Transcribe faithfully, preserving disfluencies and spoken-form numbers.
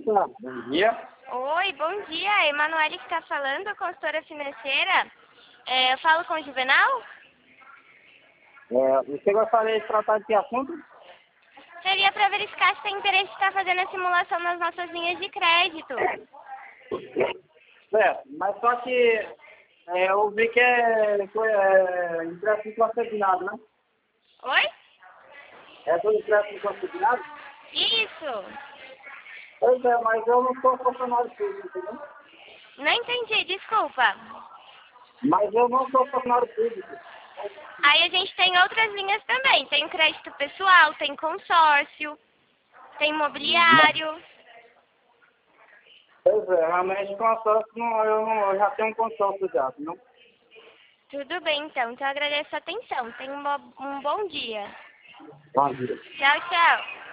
Opa, bom dia. Oi, bom dia. Emanuele que está falando, consultora financeira. É, eu falo com o Juvenal? É, você gostaria de tratar de que assunto? Seria para verificar se tem interesse em estar fazendo a simulação nas nossas linhas de crédito. Certo, mas só que é, eu vi que é, foi, é empréstimo consignado, né? Oi? É do empréstimo consignado? Isso. Pois é, mas eu não sou funcionário público, entendeu? Não entendi, desculpa. Mas eu não sou funcionário público. Aí a gente tem outras linhas também. Tem crédito pessoal, tem consórcio, tem imobiliário. Pois é, realmente consórcio, não, eu, não, eu já tenho um consórcio já, não? Tudo bem, então. Então eu agradeço a atenção. Tenha um bo- um bom dia. Bom dia. Tchau, tchau.